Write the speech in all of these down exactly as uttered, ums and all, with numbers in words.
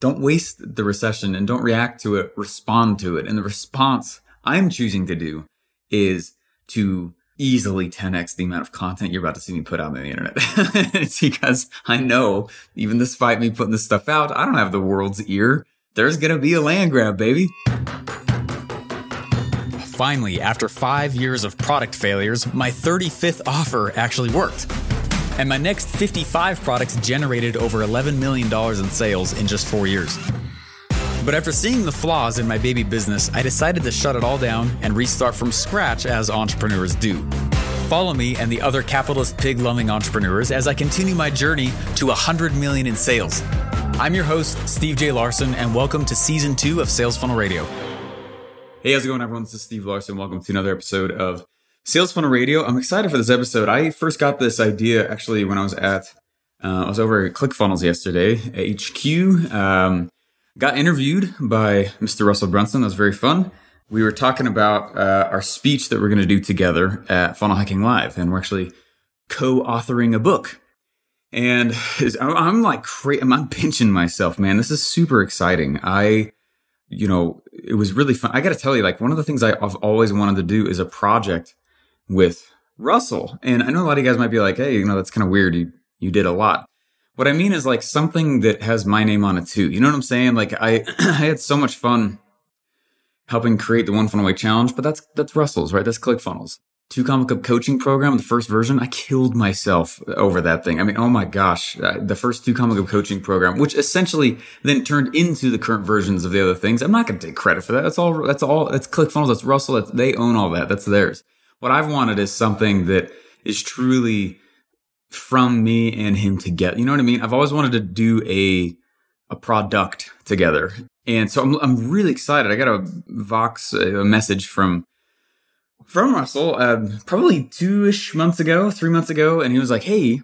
don't waste the recession and don't react to it, respond to it. And the response I'm choosing to do is to easily ten x the amount of content you're about to see me put out on the internet. It's because I know, even despite me putting this stuff out, I don't have the world's ear. There's going to be a land grab, baby. Finally, after five years of product failures, my thirty-fifth offer actually worked. And my next fifty-five products generated over eleven million dollars in sales in just four years. But after seeing the flaws in my baby business, I decided to shut it all down and restart from scratch as entrepreneurs do. Follow me and the other capitalist pig-loving entrepreneurs as I continue my journey to one hundred million in sales. I'm your host, Steve J. Larson, and welcome to Season two of Sales Funnel Radio. Hey, how's it going, everyone? This is Steve Larson. Welcome to another episode of Sales Funnel Radio. I'm excited for this episode. I first got this idea actually when I was at, uh, I was over at ClickFunnels yesterday at H Q. Um, got interviewed by Mister Russell Brunson. That was very fun. We were talking about uh, our speech that we're going to do together at Funnel Hacking Live, and we're actually co-authoring a book. And I'm like, cra- I'm pinching myself, man. This is super exciting. I, you know, it was really fun. I got to tell you, like, one of the things I've always wanted to do is a project with Russell. And I know a lot of you guys might be like, hey, you know, that's kind of weird. You, you did a lot. What I mean is like something that has my name on it too. You know what I'm saying? Like I, I had so much fun helping create the One Funnel Way Challenge, but that's, that's Russell's, right? That's ClickFunnels. Two Comma Club coaching program, the first version, I killed myself over that thing. I mean, oh my gosh, the first Two Comma Club coaching program, which essentially then turned into the current versions of the other things. I'm not going to take credit for that. That's all, that's all, that's ClickFunnels, that's Russell, that's, they own all that. That's theirs. What I've wanted is something that is truly from me and him together. You know what I mean? I've always wanted to do a a product together. And so I'm I'm really excited. I got a Vox a message from from Russell uh, probably two-ish months ago, three months ago. And he was like, hey, do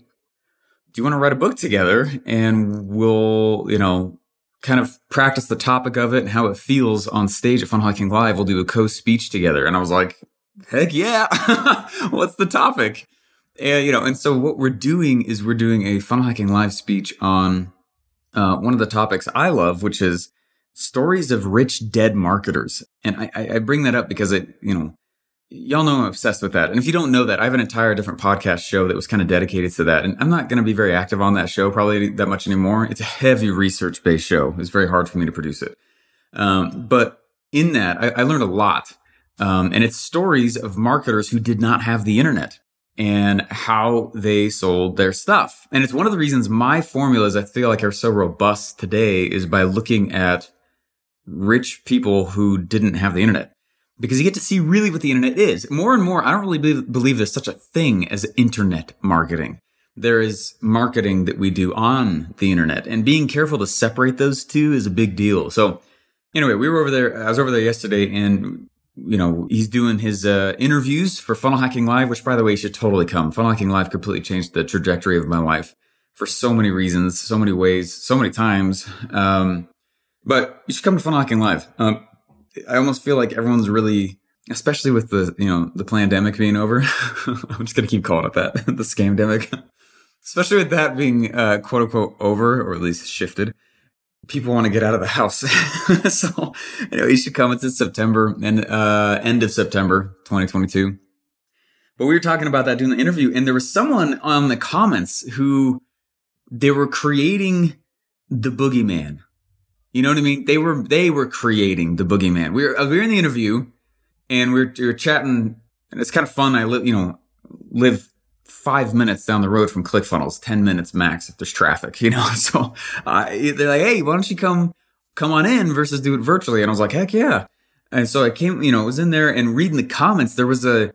you want to write a book together? And we'll, you know, kind of practice the topic of it and how it feels on stage at Funnel Hacking Live. We'll do a co-speech together. And I was like, heck yeah. What's the topic? And, you know, and so what we're doing is we're doing a Funnel Hacking Live speech on uh, one of the topics I love, which is stories of rich dead marketers. And I, I bring that up because it, you know, y'all know I'm obsessed with that. And if you don't know that, I have an entire different podcast show that was kind of dedicated to that. And I'm not going to be very active on that show probably that much anymore. It's a heavy research-based show. It's very hard for me to produce it. Um, but in that, I, I learned a lot. Um, and it's stories of marketers who did not have the internet and how they sold their stuff. And it's one of the reasons my formulas I feel like are so robust today is by looking at rich people who didn't have the internet. Because you get to see really what the internet is. More and more, I don't really believe, believe there's such a thing as internet marketing. There is marketing that we do on the internet. And being careful to separate those two is a big deal. So anyway, we were over there. I was over there yesterday and you know, he's doing his uh, interviews for Funnel Hacking Live, which, by the way, you should totally come. Funnel Hacking Live completely changed the trajectory of my life for so many reasons, so many ways, so many times. Um, but you should come to Funnel Hacking Live. Um, I almost feel like everyone's really, especially with the, you know, the pandemic being over. I'm just going to keep calling it that, the scamdemic. Especially with that being uh, quote unquote over, or at least shifted. People want to get out of the house. So, you know, you should come. It's in September and uh, end of September, twenty twenty-two. But we were talking about that during the interview, and there was someone on the comments who they were creating the boogeyman. You know what I mean? They were they were creating the boogeyman. We were we were in the interview, and we were, we were chatting, and it's kind of fun. I live, you know, live five minutes down the road from ClickFunnels, ten minutes max if there's traffic, you know? So uh, they're like, hey, why don't you come, come on in versus do it virtually? And I was like, heck yeah. And so I came, you know, I was in there and reading the comments. There was a,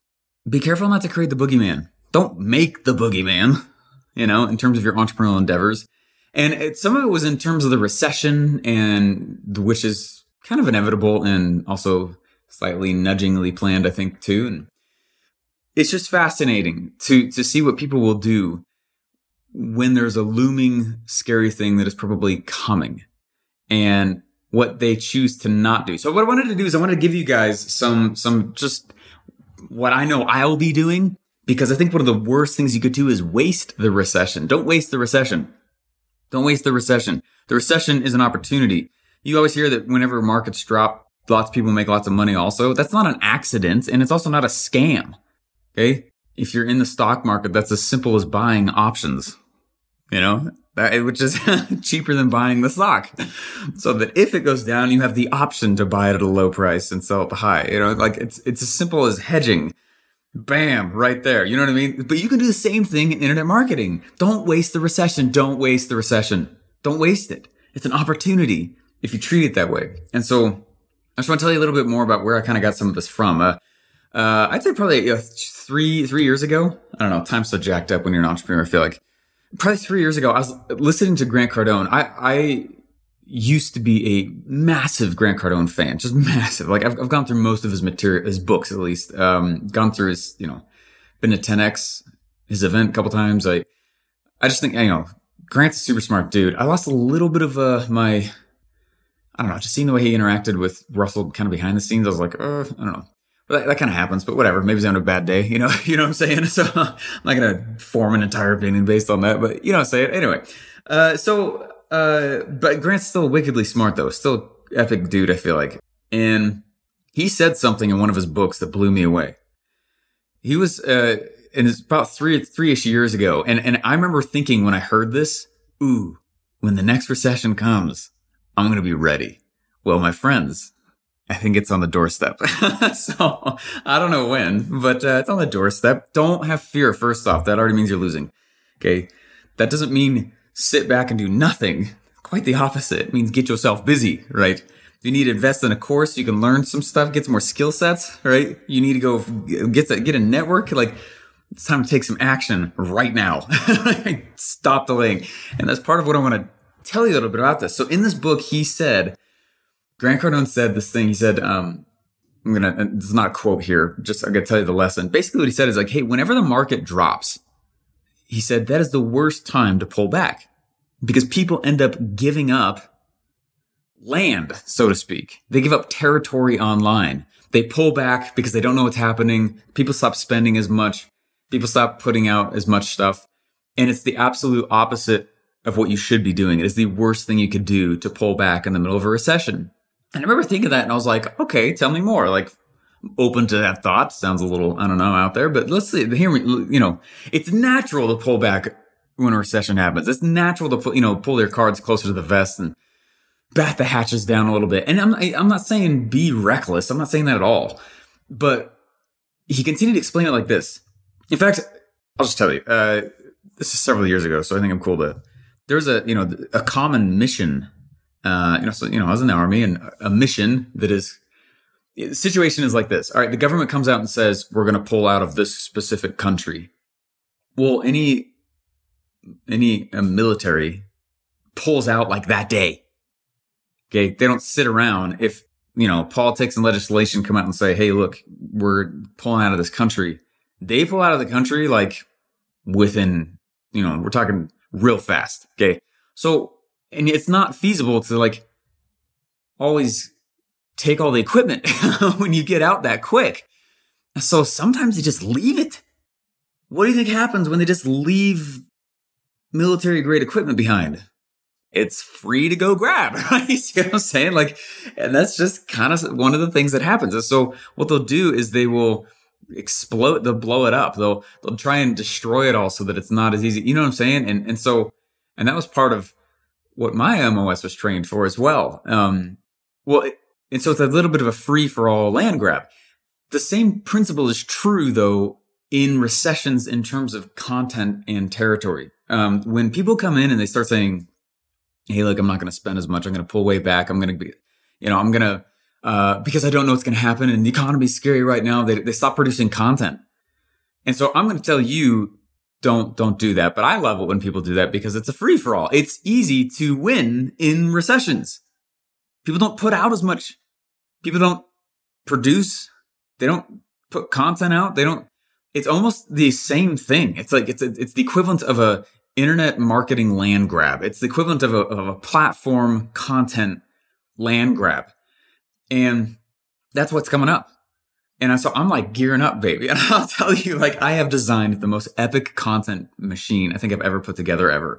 be careful not to create the boogeyman. Don't make the boogeyman, you know, in terms of your entrepreneurial endeavors. And it, some of it was in terms of the recession and which is kind of inevitable and also slightly nudgingly planned, I think, too. And it's just fascinating to, to see what people will do when there's a looming scary thing that is probably coming and what they choose to not do. So what I wanted to do is I wanted to give you guys some, some just what I know I'll be doing, because I think one of the worst things you could do is waste the recession. Don't waste the recession. Don't waste the recession. The recession is an opportunity. You always hear that whenever markets drop, lots of people make lots of money also. That's not an accident, and it's also not a scam. Okay? If you're in the stock market, that's as simple as buying options. You know, that, which is cheaper than buying the stock. So that if it goes down, you have the option to buy it at a low price and sell it at the high. You know, like it's it's as simple as hedging. Bam, right there. You know what I mean? But you can do the same thing in internet marketing. Don't waste the recession. Don't waste the recession. Don't waste it. It's an opportunity if you treat it that way. And so I just want to tell you a little bit more about where I kind of got some of this from. Uh, uh, I'd say probably uh, three, three years ago. I don't know. Time's so jacked up when you're an entrepreneur, I feel like. Probably three years ago, I was listening to Grant Cardone. I, I used to be a massive Grant Cardone fan, just massive. Like I've, I've gone through most of his material, his books at least. Um, gone through his, you know, been to ten X, his event a couple times. I, I just think, you know, Grant's a super smart dude. I lost a little bit of uh, my, I don't know, just seeing the way he interacted with Russell kind of behind the scenes. I was like, uh, I don't know. But that, that kind of happens, but whatever. Maybe he's having a bad day, you know, you know what I'm saying? So I'm not going to form an entire opinion based on that, but you know what I'm saying? Anyway, uh, so, uh, but Grant's still wickedly smart though. Still epic dude, I feel like. And he said something in one of his books that blew me away. He was, uh, and it's about three, three-ish years ago. And, and I remember thinking when I heard this, ooh, when the next recession comes, I'm going to be ready. Well, my friends, I think it's on the doorstep. So I don't know when, but uh, it's on the doorstep. Don't have fear. First off, that already means you're losing. Okay. That doesn't mean sit back and do nothing. Quite the opposite. It means get yourself busy, right? If you need to invest in a course, you can learn some stuff, get some more skill sets, right? You need to go get to, get a network. Like it's time to take some action right now. Stop delaying. And that's part of what I want to tell you a little bit about this. So in this book, he said, Grant Cardone said this thing. He said, um, I'm going to, this is not a quote here. Just, I'm going to tell you the lesson. Basically what he said is like, hey, whenever the market drops, he said that is the worst time to pull back because people end up giving up land, so to speak. They give up territory online. They pull back because they don't know what's happening. People stop spending as much. People stop putting out as much stuff. And it's the absolute opposite of what you should be doing. It is the worst thing you could do to pull back in the middle of a recession. And I remember thinking that and I was like, okay, tell me more. Like, open to that thought. Sounds a little, I don't know, out there, but let's see. Hear me, you know, it's natural to pull back when a recession happens. It's natural to pull, you know, pull their cards closer to the vest and bat the hatches down a little bit. And I'm, I'm not saying be reckless. I'm not saying that at all. But he continued to explain it like this. In fact, I'll just tell you, uh, this is several years ago, so I think I'm cool to, there's a, you know, a common mission, uh, you know, so, you know, I was in the army and a mission that is, the situation is like this. All right. The government comes out and says, we're going to pull out of this specific country. Well, any, any uh, military pulls out like that day. Okay. They don't sit around. If, you know, politics and legislation come out and say, hey, look, we're pulling out of this country. They pull out of the country like within, you know, we're talking real fast. Okay. So, and it's not feasible to like always take all the equipment when you get out that quick. So sometimes they just leave it. What do you think happens when they just leave military grade equipment behind? It's free to go grab, right? You see what I'm saying? Like, and that's just kind of one of the things that happens. And so what they'll do is they will explode, they'll blow it up. They'll, they'll try and destroy it all so that it's not as easy. You know what I'm saying? And, and so, and that was part of what my M O S was trained for as well. Um, well, it, And so it's a little bit of a free-for-all land grab. The same principle is true, though, in recessions in terms of content and territory. Um, when people come in and they start saying, hey, look, I'm not going to spend as much. I'm going to pull way back. I'm going to be, you know, I'm going to, uh, because I don't know what's going to happen and the economy's scary right now. They, they stop producing content. And so I'm going to tell you, don't, don't do that. But I love it when people do that because it's a free-for-all. It's easy to win in recessions. People don't put out as much. People don't produce. They don't put content out. They don't. It's almost the same thing. It's like it's a, it's the equivalent of a internet marketing land grab. It's the equivalent of a of a platform content land grab, and that's what's coming up. And so I'm like gearing up, baby. And I'll tell you, like I have designed the most epic content machine I think I've ever put together ever.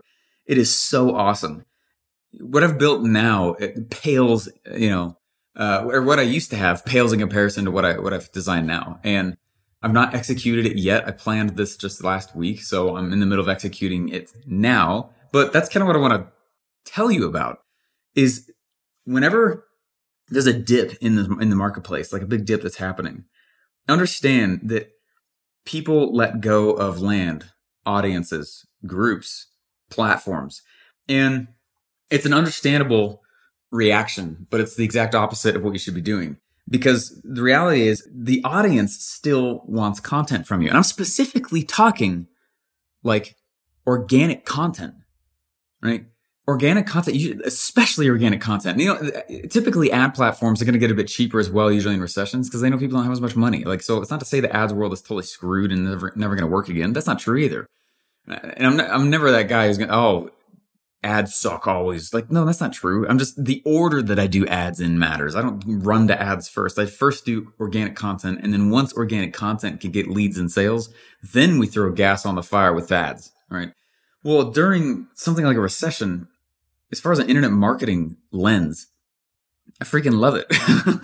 It is so awesome. What I've built now, it pales, you know, uh, or what I used to have pales in comparison to what I, what I've designed now. And I've not executed it yet. I planned this just last week, so I'm in the middle of executing it now. But that's kind of what I want to tell you about is whenever there's a dip in the, in the marketplace, like a big dip that's happening, understand that people let go of land, audiences, groups, platforms, and it's an understandable reaction, but it's the exact opposite of what you should be doing. Because the reality is the audience still wants content from you. And I'm specifically talking like organic content, right? Organic content, especially organic content. You know, typically ad platforms are going to get a bit cheaper as well, usually in recessions, because they know people don't have as much money. Like, so it's not to say the ads world is totally screwed and never, never going to work again. That's not true either. And I'm, not, I'm never that guy who's going to, oh, ads suck always. Like, no, that's not true. I'm just, the order that I do ads in matters. I don't run to ads first. I first do organic content. And then once organic content can get leads and sales, then we throw gas on the fire with ads, right? Well, during something like a recession, as far as an internet marketing lens, I freaking love it.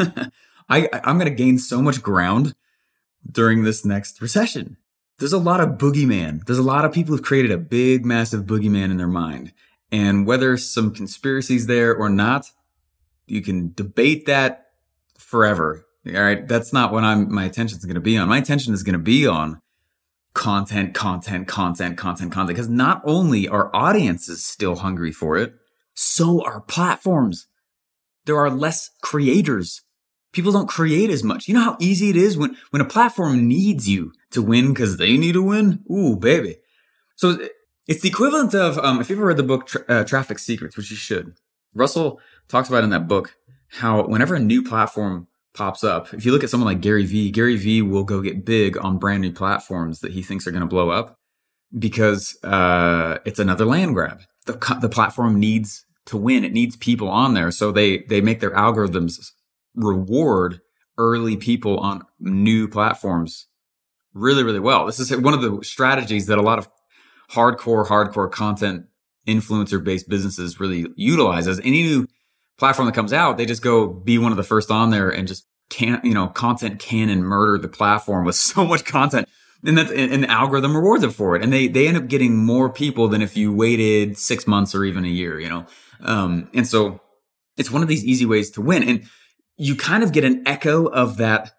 I, I'm going to gain so much ground during this next recession. There's a lot of boogeyman. There's a lot of people who've created a big, massive boogeyman in their mind. And whether some conspiracy's there or not, you can debate that forever. All right. That's not what I'm, my attention is going to be on. My attention is going to be on content, content, content, content, content. Because not only are audiences still hungry for it, so are platforms. There are less creators. People don't create as much. You know how easy it is when, when a platform needs you to win because they need to win? Ooh, baby. So it's the equivalent of, um, if you've ever read the book Tra- uh, Traffic Secrets, which you should, Russell talks about in that book how whenever a new platform pops up, if you look at someone like Gary Vee, Gary Vee will go get big on brand new platforms that he thinks are going to blow up because uh, it's another land grab. The, the platform needs to win. It needs people on there. So they, they make their algorithms reward early people on new platforms really, really well. This is one of the strategies that a lot of hardcore, hardcore content influencer based businesses really utilize. As any new platform that comes out, they just go be one of the first on there and just can't, you know, content cannon murder the platform with so much content. And that's, and the algorithm rewards it for it. And they, they end up getting more people than if you waited six months or even a year, you know? Um, and so it's one of these easy ways to win. And you kind of get an echo of that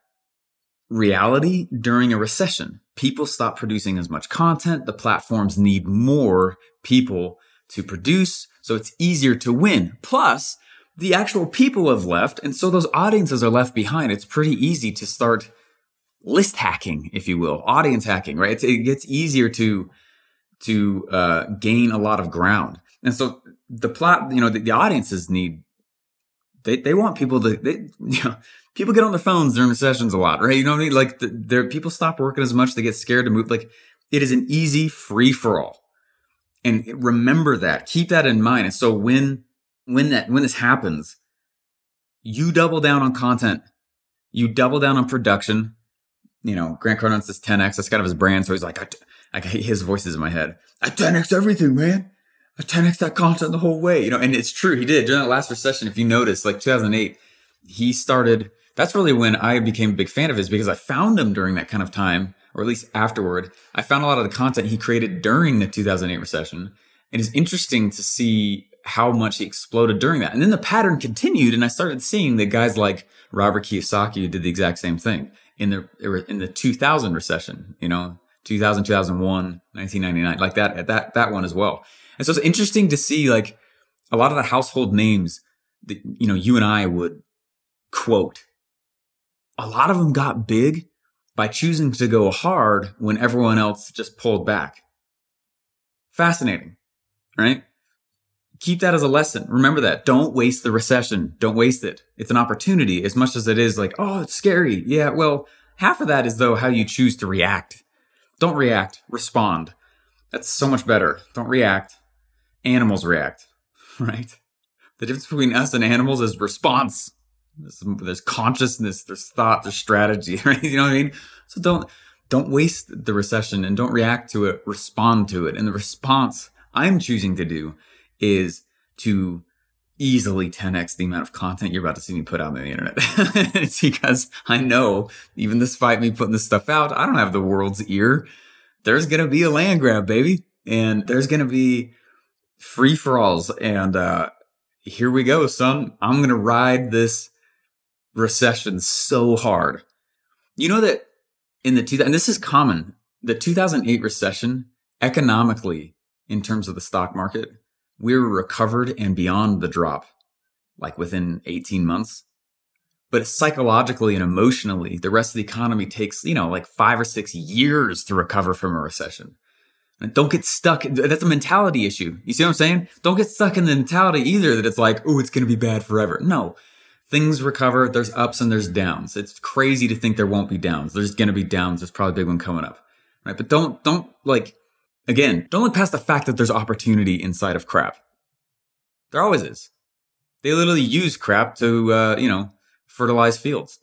reality during a recession. People stop producing as much content. The platforms need more people to produce. So it's easier to win. Plus, the actual people have left. And so those audiences are left behind. It's pretty easy to start list hacking, if you will, audience hacking, right? It's, it gets easier to, to, uh, gain a lot of ground. And so the plot, you know, the, the audiences need, they, they want people to, they, you know, people get on their phones during recessions a lot, right? You know what I mean? Like, there, people stop working as much. They get scared to move. Like, it is an easy free for all. And remember that. Keep that in mind. And so when, when that, when this happens, you double down on content. You double down on production. You know, Grant Cardone says ten X. That's kind of his brand. So he's like, I, I, his voice is in my head. I ten X everything, man. I ten X that content the whole way. You know, and it's true. He did. During that last recession, if you notice, like two thousand eight, he started, that's really when I became a big fan of his because I found him during that kind of time, or at least afterward. I found a lot of the content he created during the two thousand eight recession. And it's interesting to see how much he exploded during that. And then the pattern continued, and I started seeing that guys like Robert Kiyosaki did the exact same thing in the in the two thousand recession, you know, two thousand, two thousand one, nineteen ninety-nine, like that, that, that one as well. And so it's interesting to see like a lot of the household names that, you know, you and I would quote. A lot of them got big by choosing to go hard when everyone else just pulled back. Fascinating, right? Keep that as a lesson. Remember that. Don't waste the recession. Don't waste it. It's an opportunity as much as it is like, oh, it's scary. Yeah, well, half of that is, though, how you choose to react. Don't react. Respond. That's so much better. Don't react. Animals react, right? The difference between us and animals is response. There's, there's consciousness, there's thought, there's strategy, right? You know what I mean? So don't, don't waste the recession and don't react to it. Respond to it. And the response I'm choosing to do is to easily ten x the amount of content you're about to see me put out on the internet. It's because I know, even despite me putting this stuff out, I don't have the world's ear. There's going to be a land grab, baby. And there's going to be free-for-alls. And uh, here we go, son. I'm going to ride this recession so hard. You know that in the two, and this is common, the two thousand eight recession, economically, in terms of the stock market, we were recovered and beyond the drop, like within eighteen months. But psychologically and emotionally, the rest of the economy takes, you know, like five or six years to recover from a recession. And don't get stuck. That's a mentality issue. You see what I'm saying? Don't get stuck in the mentality either that it's like, oh, it's going to be bad forever. No, things recover. There's ups and there's downs. It's crazy to think there won't be downs. There's going to be downs. There's probably a big one coming up, right? But don't, don't like, Again, don't look past the fact that there's opportunity inside of crap. There always is. They literally use crap to, uh, you know, fertilize fields.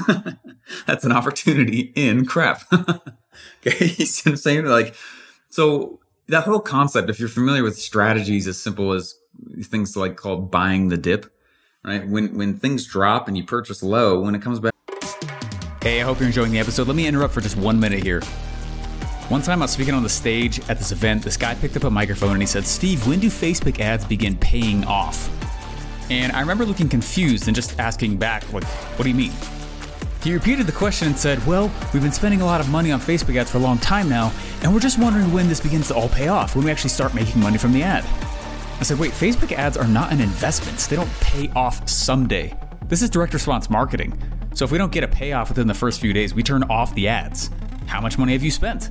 That's an opportunity in crap. Okay, you see what I'm saying? Like, so that whole concept, if you're familiar with strategies as simple as things like called buying the dip, right? When when things drop and you purchase low, when it comes back. Hey, I hope you're enjoying the episode. Let me interrupt for just one minute here. One time I was speaking on the stage at this event, this guy picked up a microphone and he said, Steve, when do Facebook ads begin paying off? And I remember looking confused and just asking back, like, what do you mean? He repeated the question and said, well, we've been spending a lot of money on Facebook ads for a long time now, and we're just wondering when this begins to all pay off, when we actually start making money from the ad. I said, wait, Facebook ads are not an investment. They don't pay off someday. This is direct response marketing. So if we don't get a payoff within the first few days, we turn off the ads. How much money have you spent?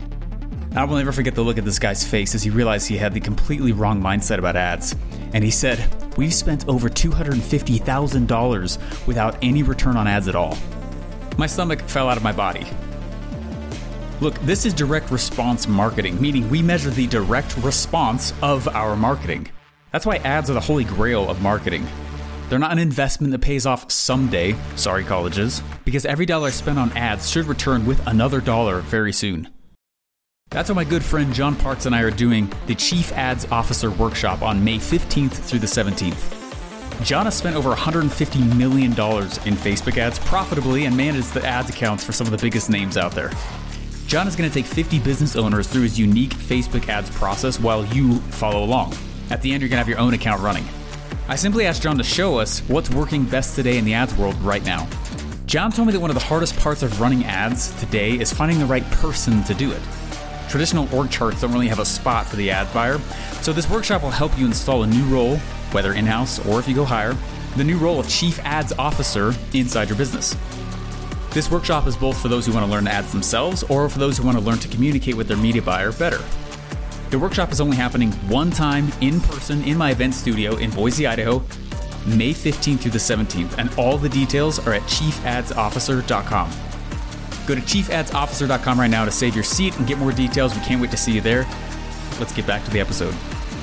I will never forget the look at this guy's face as he realized he had the completely wrong mindset about ads. And he said, we've spent over two hundred fifty thousand dollars without any return on ads at all. My stomach fell out of my body. Look, this is direct response marketing, meaning we measure the direct response of our marketing. That's why ads are the holy grail of marketing. They're not an investment that pays off someday, sorry colleges, because every dollar spent on ads should return with another dollar very soon. That's why my good friend John Parks and I are doing the Chief Ads Officer Workshop on May fifteenth through the seventeenth. John has spent over one hundred fifty million dollars in Facebook ads profitably and managed the ads accounts for some of the biggest names out there. John is going to take fifty business owners through his unique Facebook ads process while you follow along. At the end, you're going to have your own account running. I simply asked John to show us what's working best today in the ads world right now. John told me that one of the hardest parts of running ads today is finding the right person to do it. Traditional org charts don't really have a spot for the ad buyer, so this workshop will help you install a new role, whether in-house or if you go hire, the new role of Chief Ads Officer inside your business. This workshop is both for those who want to learn ads themselves or for those who want to learn to communicate with their media buyer better. The workshop is only happening one time in person in my event studio in Boise, Idaho, May fifteenth through the seventeenth, and all the details are at chief ads officer dot com. Go to chief ads officer dot com right now to save your seat and get more details. We can't wait to see you there. Let's get back to the episode.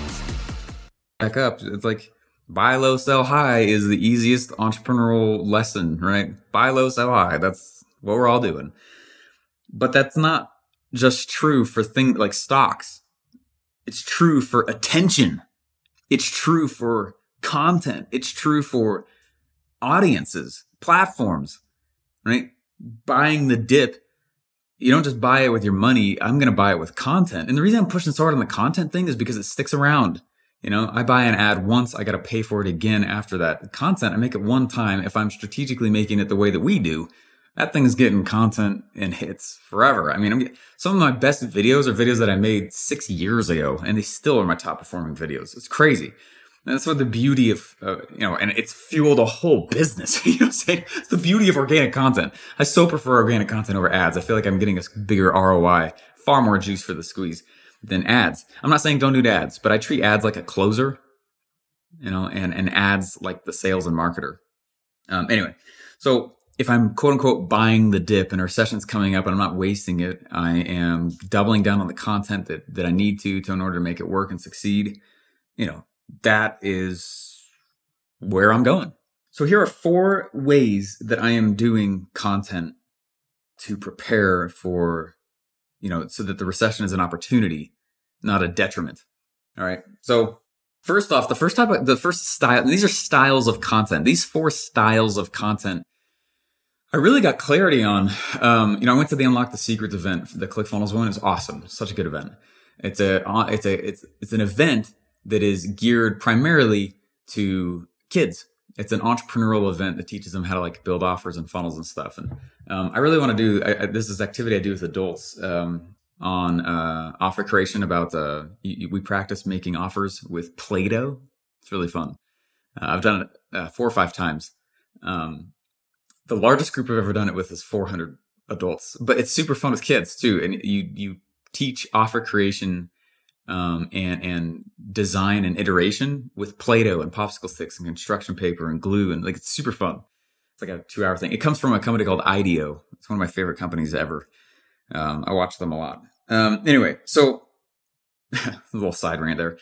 Back up. It's like buy low, sell high is the easiest entrepreneurial lesson, right? Buy low, sell high. That's what we're all doing. But that's not just true for things like stocks. It's true for attention. It's true for content. It's true for audiences, platforms, right? Buying the dip, you don't just buy it with your money. I'm going to buy it with content. And the reason I'm pushing so hard on the content thing is because it sticks around. You know, I buy an ad once, I got to pay for it again after that. The content, I make it one time. If I'm strategically making it the way that we do, that thing is getting content and hits forever. I mean, I'm, some of my best videos are videos that I made six years ago, and they still are my top performing videos. It's crazy. And that's what the beauty of, uh, you know, and it's fueled a whole business. You know what I'm saying? It's the beauty of organic content. I so prefer organic content over ads. I feel like I'm getting a bigger R O I, far more juice for the squeeze than ads. I'm not saying don't do ads, but I treat ads like a closer, you know, and, and ads like the sales and marketer. Um, anyway, so if I'm quote unquote buying the dip and our session's coming up and I'm not wasting it, I am doubling down on the content that, that I need to, to in order to make it work and succeed. You know, that is where I'm going. So here are four ways that I am doing content to prepare for, you know, so that the recession is an opportunity, not a detriment. All right. So first off, the first type of, the first style, and these are styles of content. These four styles of content I really got clarity on. Um, you know, I went to the Unlock the Secrets event, the ClickFunnels one. It's awesome. Such a good event. It's a, it's a, it's, it's an event that is geared primarily to kids. It's an entrepreneurial event that teaches them how to like build offers and funnels and stuff. And, um, I really want to do, I, I, this is activity I do with adults, um, on, uh, offer creation about, uh, you, we practice making offers with Play-Doh. It's really fun. Uh, I've done it uh, four or five times. Um, The largest group I've ever done it with is four hundred adults, but it's super fun with kids too. And you, you teach offer creation, um, and, and design and iteration with Play-Doh and popsicle sticks and construction paper and glue. And like, it's super fun. It's like a two hour thing. It comes from a company called IDEO. It's one of my favorite companies ever. Um, I watch them a lot. Um, anyway, so a little side rant there.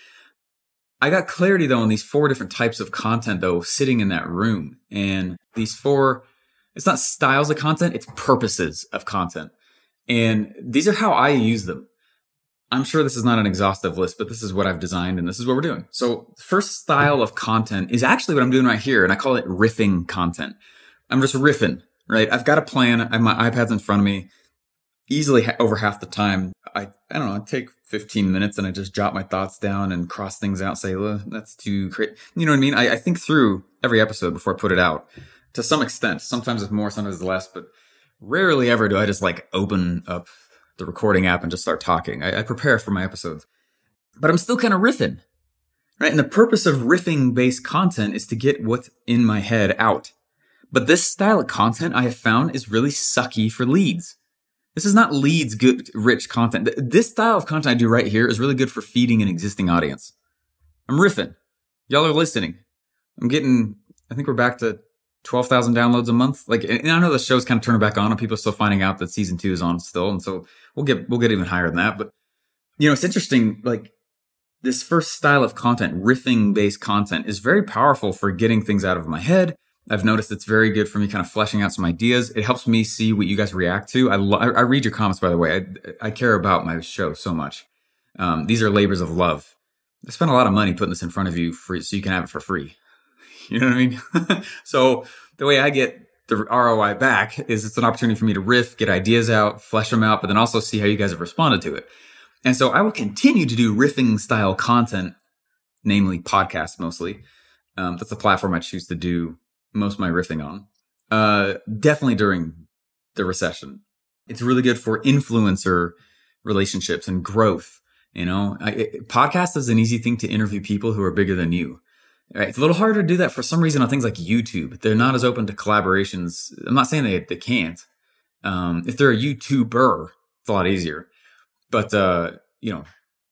I got clarity though on these four different types of content though, sitting in that room. And these four, it's not styles of content, it's purposes of content. And these are how I use them. I'm sure this is not an exhaustive list, but this is what I've designed and this is what we're doing. So the first style of content is actually what I'm doing right here. And I call it riffing content. I'm just riffing, right? I've got a plan. I have my iPads in front of me. Easily ha- over half the time, I, I don't know, I take fifteen minutes and I just jot my thoughts down and cross things out, say, well, that's too crazy. You know what I mean? I, I think through every episode before I put it out to some extent. Sometimes it's more, sometimes it's less, but rarely ever do I just like open up the recording app and just start talking. I, I prepare for my episodes, but I'm still kind of riffing, right? And the purpose of riffing based content is to get what's in my head out. But this style of content I have found is really sucky for leads. This is not leads good, rich content. This style of content I do right here is really good for feeding an existing audience. I'm riffing. Y'all are listening. I'm getting, I think we're back to twelve thousand downloads a month. Like, and I know the show's kind of turning back on and people are still finding out that season two is on still. And so we'll get, we'll get even higher than that. But, you know, it's interesting. Like this first style of content, riffing based content is very powerful for getting things out of my head. I've noticed it's very good for me kind of fleshing out some ideas. It helps me see what you guys react to. I, lo- I read your comments, by the way. I, I care about my show so much. Um, these are labors of love. I spent a lot of money putting this in front of you for, so you can have it for free. You know what I mean? So the way I get the R O I back is it's an opportunity for me to riff, get ideas out, flesh them out, but then also see how you guys have responded to it. And so I will continue to do riffing style content, namely podcasts mostly. Um, that's the platform I choose to do most of my riffing on. Uh, definitely during the recession. It's really good for influencer relationships and growth. You know, I, it, podcast is an easy thing to interview people who are bigger than you. Right? It's a little harder to do that for some reason on things like YouTube. They're not as open to collaborations. I'm not saying they, they can't. Um, if they're a YouTuber, it's a lot easier. But, uh, you know,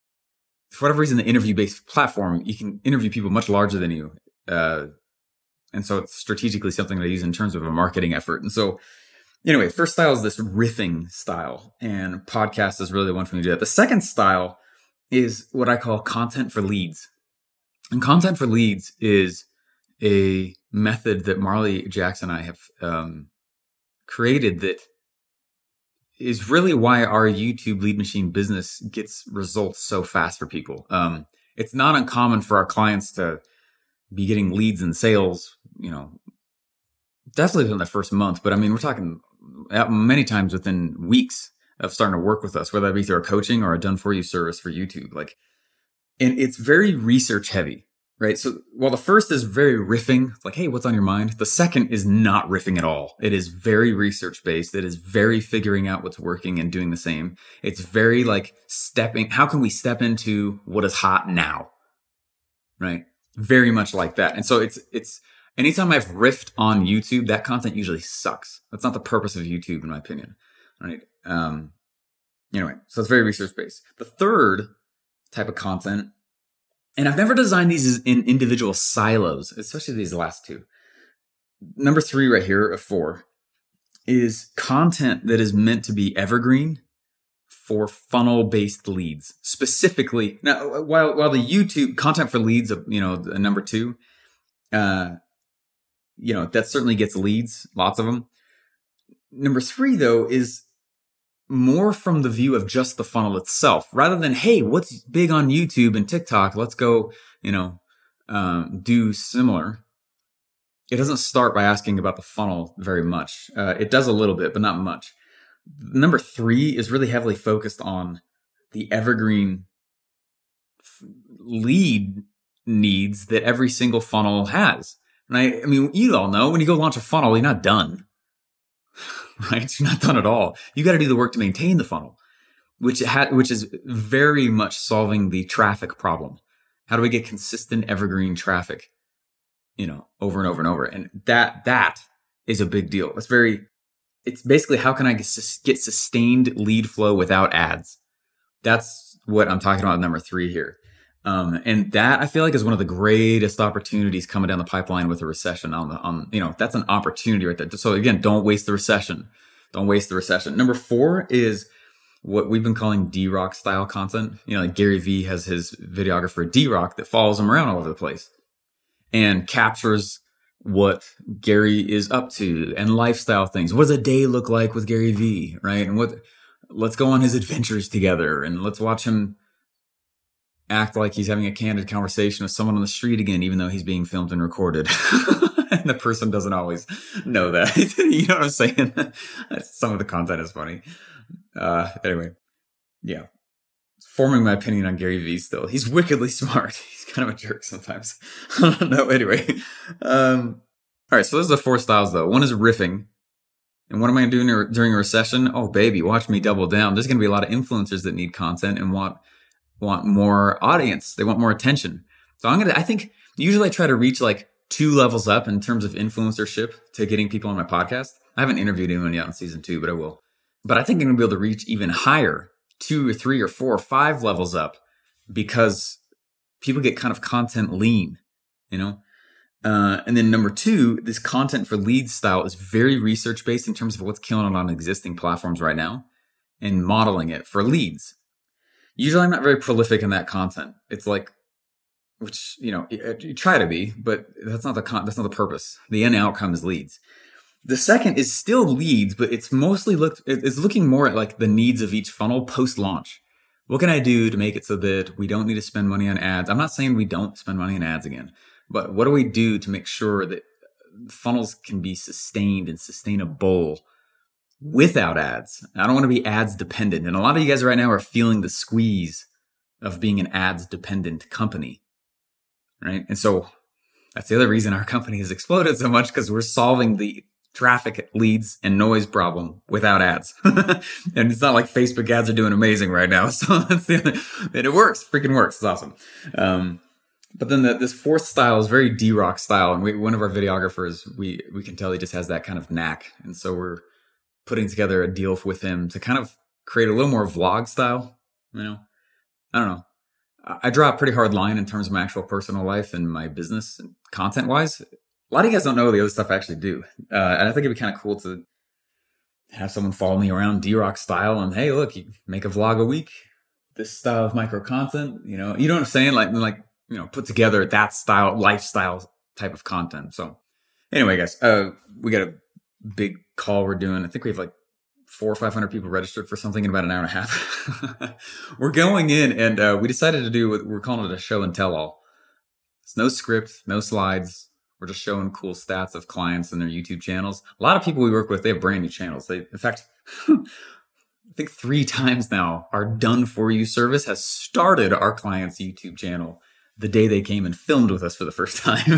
for whatever reason, the interview-based platform, you can interview people much larger than you. Uh, and so it's strategically something that I use in terms of a marketing effort. And so anyway, first style is this riffing style, and podcast is really the one for me to do that. The second style is what I call content for leads. And content for leads is a method that Marley Jackson and I have um, created that is really why our YouTube lead machine business gets results so fast for people. Um, it's not uncommon for our clients to be getting leads and sales, you know, definitely within the first month. But I mean, we're talking many times within weeks of starting to work with us, whether that be through a coaching or a done for you service for YouTube. Like, and it's very research heavy, right? So while the first is very riffing, like, hey, what's on your mind? The second is not riffing at all. It is very research based. It is very figuring out what's working and doing the same. It's very like stepping, how can we step into what is hot now? Right? Very much like that. And so it's, it's, anytime I've riffed on YouTube, that content usually sucks. That's not the purpose of YouTube, in my opinion. Right? Um, anyway, so it's very research based. The third type of content, and I've never designed these in individual silos, especially these last two. Number three right here of four is content that is meant to be evergreen for funnel-based leads. Specifically, now while while the YouTube content for leads, you know, number two, uh, you know, that certainly gets leads, lots of them. Number three though is more from the view of just the funnel itself, rather than, hey, what's big on YouTube and TikTok? Let's go, you know, um, do similar. It doesn't start by asking about the funnel very much. Uh, it does a little bit, but not much. Number three is really heavily focused on the evergreen f- lead needs that every single funnel has. And I, I mean, you all know when you go launch a funnel, you're not done. Right? You're not done at all. You got to do the work to maintain the funnel, which ha- which is very much solving the traffic problem. How do we get consistent evergreen traffic, you know, over and over and over? And that that is a big deal. It's very, it's basically how can I get, get sustained lead flow without ads? That's what I'm talking about, number three here. Um, and that I feel like is one of the greatest opportunities coming down the pipeline with a recession on the, on, you know, that's an opportunity right there. So again, don't waste the recession. Don't waste the recession. Number four is what we've been calling D-Rock style content. You know, like Gary Vee has his videographer D-Rock that follows him around all over the place and captures what Gary is up to and lifestyle things. What does a day look like with Gary Vee, right? And what, let's go on his adventures together and let's watch him act like he's having a candid conversation with someone on the street again, even though he's being filmed and recorded. And the person doesn't always know that. You know what I'm saying? Some of the content is funny. Uh, anyway, yeah. Forming my opinion on Gary Vee still. He's wickedly smart. He's kind of a jerk sometimes. I don't know. Anyway. Um, all right. So those are the four styles though. One is riffing. And what am I doing during a recession? Oh, baby, watch me double down. There's going to be a lot of influencers that need content and want want more audience. They want more attention. So I'm going to, I think usually I try to reach like two levels up in terms of influencership to getting people on my podcast. I haven't interviewed anyone yet in season two, but I will. But I think I'm going to be able to reach even higher, two or three or four or five levels up because people get kind of content lean, you know? Uh, and then number two, this content for leads style is very research based in terms of what's killing it on existing platforms right now and modeling it for leads. Usually I'm not very prolific in that content. It's like, which, you know, you, you try to be, but that's not the con- that's not the purpose. The end outcome is leads. The second is still leads, but it's mostly looked, it's looking more at like the needs of each funnel post launch. What can I do to make it so that we don't need to spend money on ads? I'm not saying we don't spend money on ads again, but what do we do to make sure that funnels can be sustained and sustainable without ads? I don't want to be ads dependent. And a lot of you guys right now are feeling the squeeze of being an ads dependent company, right? And so that's the other reason our company has exploded so much, because we're solving the traffic, leads, and noise problem without ads. And it's not like Facebook ads are doing amazing right now. So that's the other, and it works, freaking works. It's awesome. Um, but then the, this fourth style is very D-Rock style. And we, one of our videographers, we, we can tell he just has that kind of knack. And so we're putting together a deal with him to kind of create a little more vlog style. You know, I don't know. I draw a pretty hard line in terms of my actual personal life and my business and content wise. A lot of you guys don't know the other stuff I actually do. Uh, and I think it'd be kind of cool to have someone follow me around D-Rock style and, hey, look, you make a vlog a week, this style of micro content, you know, you know what I'm saying? Like, like, you know, put together that style, lifestyle type of content. So anyway, guys, uh, we got a big call we're doing. I think we have like four or five hundred people registered for something in about an hour and a half. We're going in and, uh, we decided to do what we're calling it a show and tell all. It's no script, no slides. We're just showing cool stats of clients and their YouTube channels. A lot of people we work with, they have brand new channels. They, in fact, I think three times now, our Done For You service has started our client's YouTube channel the day they came and filmed with us for the first time.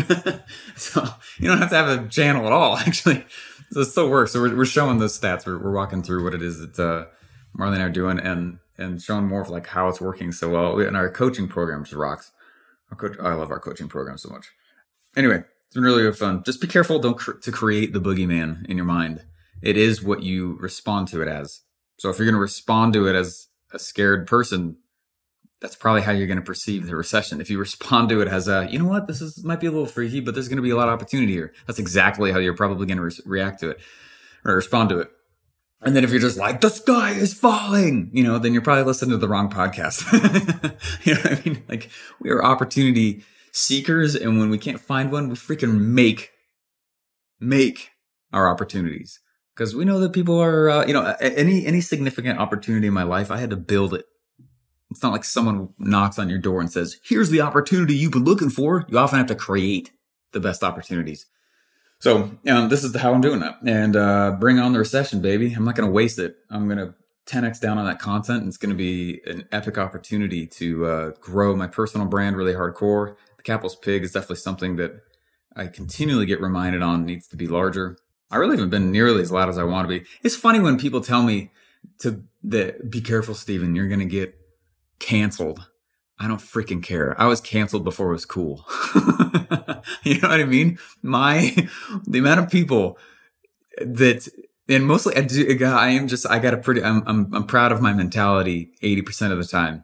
So you don't have to have a channel at all, actually. So it still works. So we're, we're showing those stats. We're, we're walking through what it is that uh, Marley and I are doing and and showing more of like how it's working so well. And our coaching program just rocks. Our coach, I love our coaching program so much. Anyway. It's been really fun. Just be careful don't cr- to create the boogeyman in your mind. It is what you respond to it as. So if you're going to respond to it as a scared person, that's probably how you're going to perceive the recession. If you respond to it as a, you know what, this is might be a little freaky, but there's going to be a lot of opportunity here. That's exactly how you're probably going to re- react to it or respond to it. And then if you're just like, the sky is falling, you know, then you're probably listening to the wrong podcast. You know what I mean? Like, we are opportunity seekers, and when we can't find one, we freaking make make our opportunities. because we know that people are, uh, you know, any any significant opportunity in my life, I had to build it. It's not like someone knocks on your door and says, here's the opportunity you've been looking for. You often have to create the best opportunities. So um, this is how I'm doing that. And uh, bring on the recession, baby. I'm not going to waste it. I'm going to ten x down on that content. And it's going to be an epic opportunity to uh, grow my personal brand really hardcore. The Capitalist Pig is definitely something that I continually get reminded on needs to be larger. I really haven't been nearly as loud as I want to be. It's funny when people tell me to that, be careful, Steven, you're going to get canceled. I don't freaking care. I was canceled before it was cool. You know what I mean? My, the amount of people that, and mostly I do, I am just, I got a pretty, I'm, I'm, I'm proud of my mentality eighty percent of the time.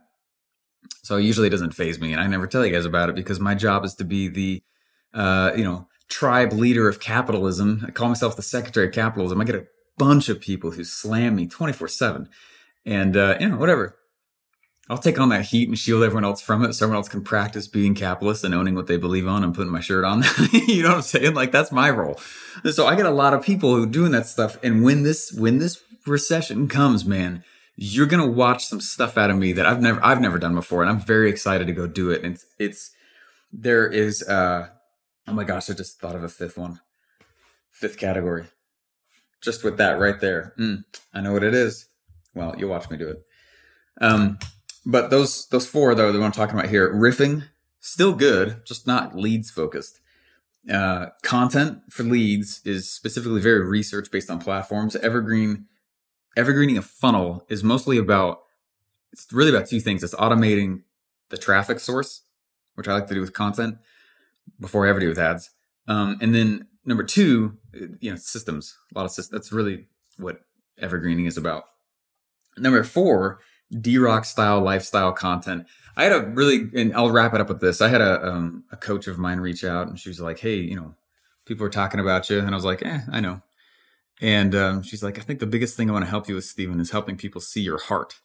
So usually it doesn't faze me. And I never tell you guys about it because my job is to be the, uh, you know, tribe leader of capitalism. I call myself the secretary of capitalism. I get a bunch of people who slam me twenty-four seven and, uh, you know, whatever. I'll take on that heat and shield everyone else from it so everyone else can practice being capitalist and owning what they believe on and putting my shirt on. You know what I'm saying? Like, that's my role. So I get a lot of people who are doing that stuff. And when this, when this recession comes, man, you're going to watch some stuff out of me that I've never, I've never done before. And I'm very excited to go do it. And it's, it's, there is, uh, oh my gosh, I just thought of a fifth one, fifth category. Just with that right there. Mm, I know what it is. Well, you'll watch me do it. Um, But those those four, though, that I'm talking about here, riffing, still good, just not leads focused. Uh, content for leads is specifically very research based on platforms. Evergreen, evergreening a funnel is mostly about, it's really about two things. It's automating the traffic source, which I like to do with content before I ever do with ads. Um, and then number two, you know, systems, a lot of systems. That's really what evergreening is about. Number four, D-Rock style lifestyle content. I had a really, and I'll wrap it up with this. I had a um, a coach of mine reach out and she was like, hey, you know, people are talking about you. And I was like, eh, I know. And um, she's like, I think the biggest thing I want to help you with, Steven, is helping people see your heart.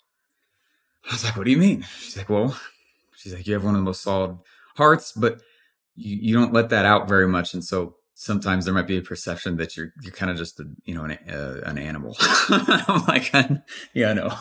I was like, what do you mean? She's like, well, she's like, you have one of the most solid hearts, but you, you don't let that out very much. And so sometimes there might be a perception that you're you're kind of just a, you know, an uh, an animal. I'm like, yeah, I know.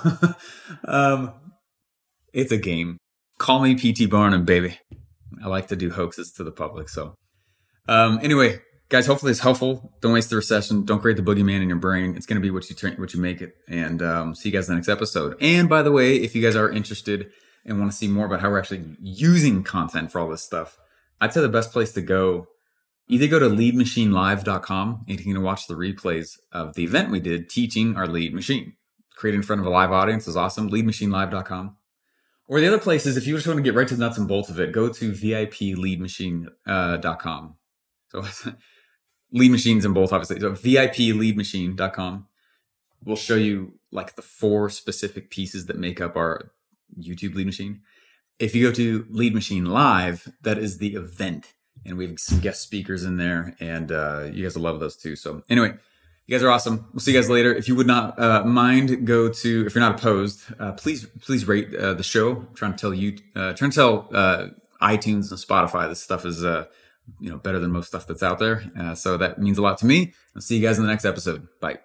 um, it's a game. Call me P T Barnum, baby. I like to do hoaxes to the public. So um, anyway, guys, hopefully it's helpful. Don't waste the recession. Don't create the boogeyman in your brain. It's going to be what you turn, what you make it. And um, see you guys in the next episode. And by the way, if you guys are interested and want to see more about how we're actually using content for all this stuff, I'd say the best place to go, either go to lead machine live dot com and you can watch the replays of the event we did teaching our lead machine. Created in front of a live audience is awesome. lead machine live dot com. Or the other place is, if you just want to get right to the nuts and bolts of it, go to V I P lead machine dot com. So lead machines in both, obviously. So V I P lead machine dot com will show you like the four specific pieces that make up our YouTube lead machine. If you go to Lead Machine Live, that is the event. And we have some guest speakers in there, and uh, you guys will love those too. So anyway, you guys are awesome. We'll see you guys later. If you would not uh, mind, go to, if you're not opposed, uh, please please rate uh, the show. I'm trying to tell you, uh, trying to tell uh, iTunes and Spotify this stuff is uh, you know, better than most stuff that's out there. Uh, so that means a lot to me. I'll see you guys in the next episode. Bye.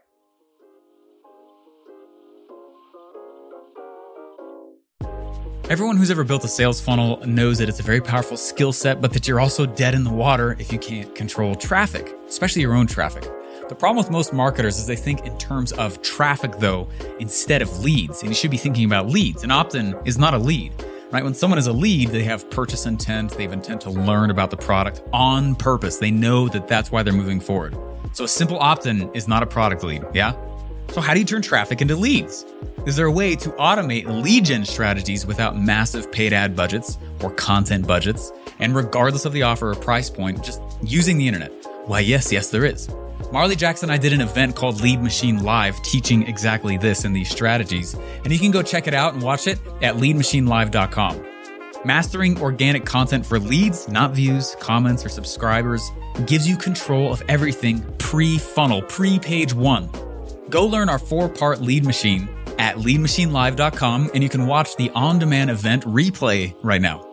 Everyone who's ever built a sales funnel knows that it's a very powerful skill set, but that you're also dead in the water if you can't control traffic, especially your own traffic. The problem with most marketers is they think in terms of traffic, though, instead of leads. And you should be thinking about leads. An opt-in is not a lead, right? When someone is a lead, they have purchase intent. They have intent to learn about the product on purpose. They know that that's why they're moving forward. So a simple opt-in is not a product lead, yeah? So how do you turn traffic into leads? Is there a way to automate lead gen strategies without massive paid ad budgets or content budgets? And regardless of the offer or price point, just using the internet? Why, yes, yes, there is. Marley Jackson and I did an event called Lead Machine Live teaching exactly this and these strategies. And you can go check it out and watch it at lead machine live dot com. Mastering organic content for leads, not views, comments, or subscribers, gives you control of everything pre-funnel, pre-page one. Go learn our four-part lead machine at lead machine live dot com, and you can watch the on-demand event replay right now.